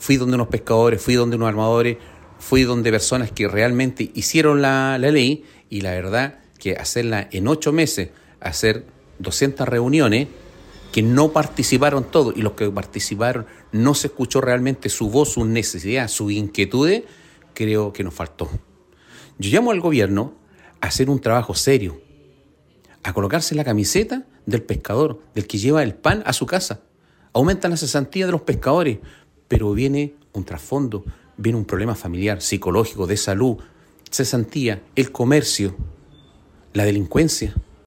fui donde unos pescadores, fui donde unos armadores, fui donde personas que realmente hicieron la ley, y la verdad que hacerla en 8 meses, hacer 200 reuniones, que no participaron todos, y los que participaron no se escuchó realmente su voz, sus necesidades, sus inquietudes, creo que nos faltó. Yo llamo al gobierno a hacer un trabajo serio, a colocarse la camiseta del pescador, del que lleva el pan a su casa. Aumentan la cesantía de los pescadores, pero viene un trasfondo, viene un problema familiar, psicológico, de salud, cesantía, el comercio, la delincuencia.